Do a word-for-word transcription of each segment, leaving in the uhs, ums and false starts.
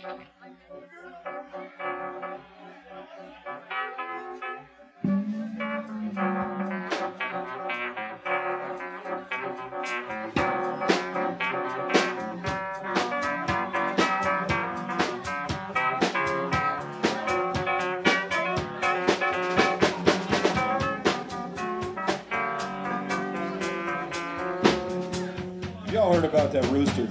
Y'all heard about that rooster?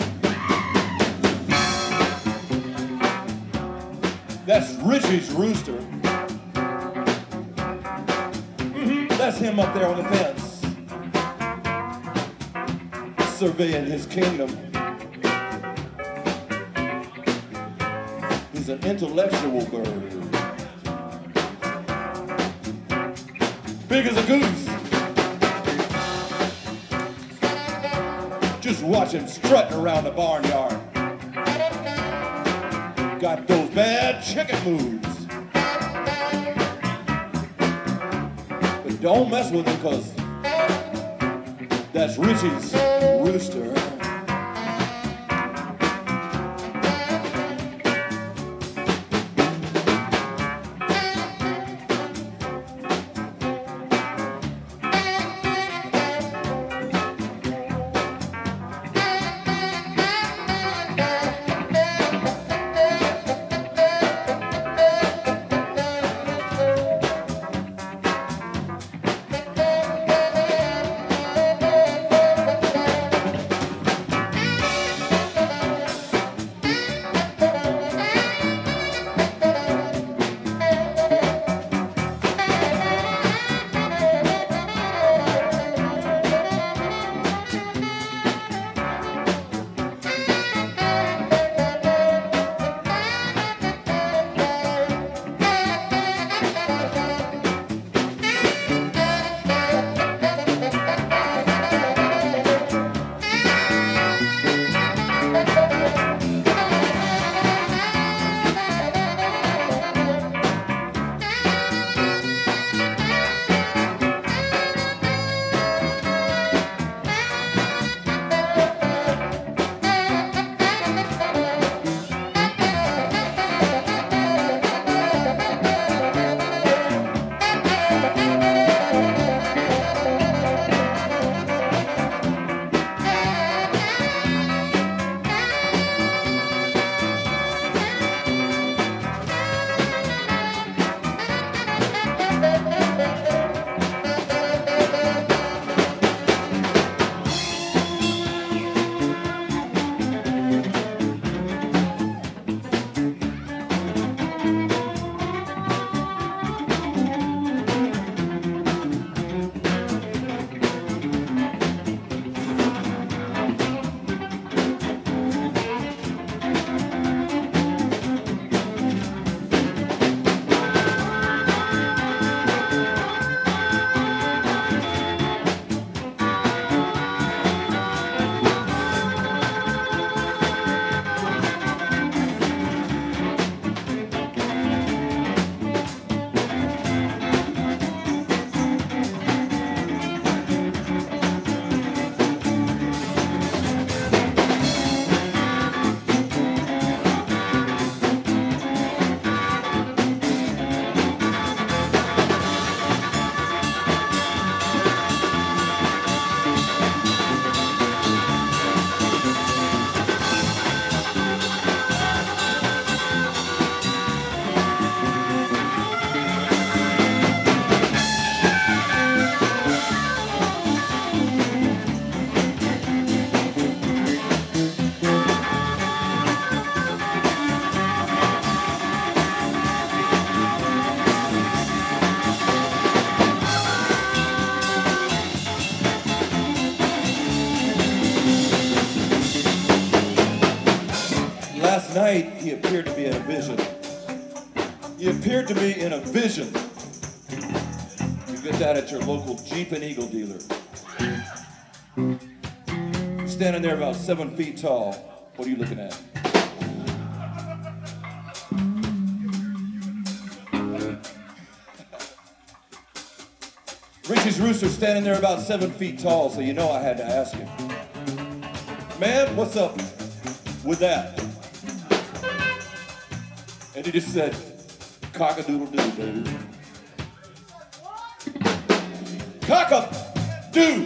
That's Richie's rooster. Mm-hmm. That's him up there on the fence, surveying his kingdom. He's an intellectual bird, big as a goose. Just watch him strutting around the barnyard. Got those bad chicken moves. But don't mess with him, cause that's Richie's rooster. Last night, he appeared to be in a vision. He appeared to me in a vision. You get that at your local Jeep and Eagle dealer. Standing there about seven feet tall. What are you looking at? Richie's rooster standing there about seven feet tall, so you know I had to ask him. Man, what's up with that? And he just said, cock-a-doodle-doo, baby. Cock-a-doo!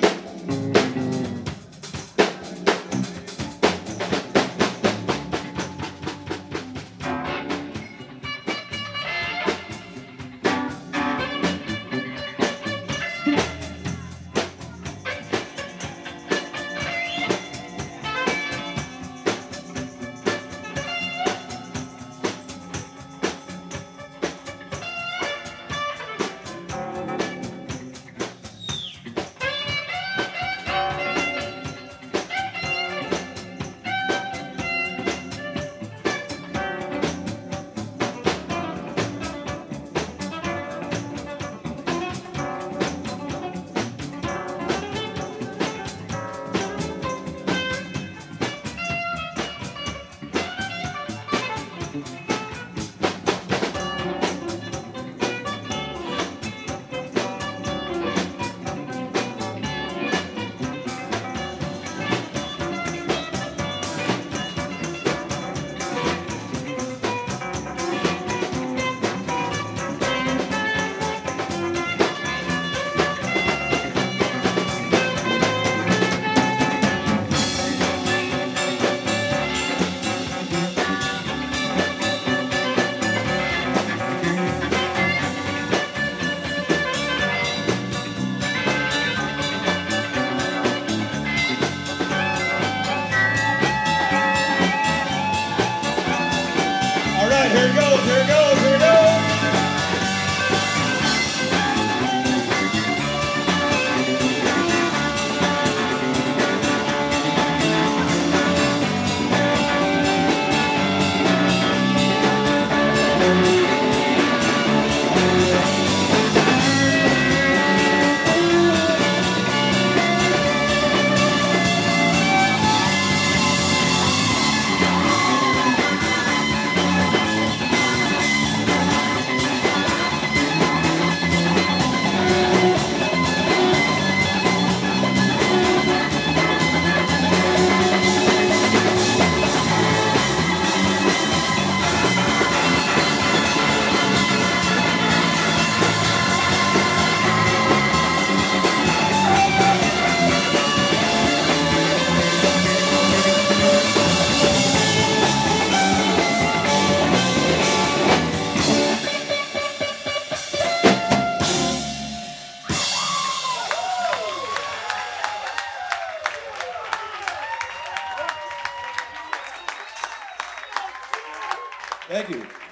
Here it goes, here it goes, here it goes. Thank you.